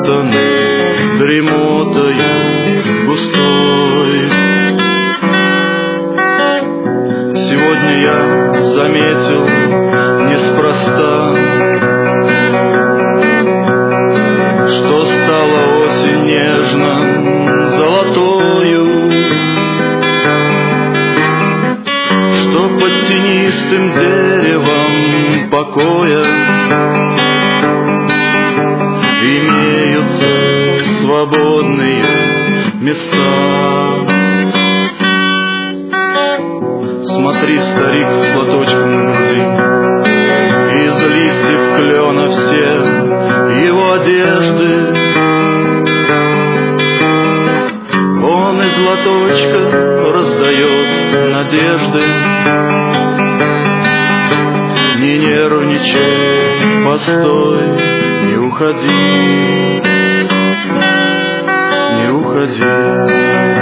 окутаны дремотою густой. Сегодня я заметил неспроста, что стала осень нежно золотою, что под тенистым деревом покоя имеются свободные места. Смотри, старик с лоточком на груди, из листьев клена все его одежды. Он из лоточка раздает надежды. Не нервничай, постой, не уходи, не уходи.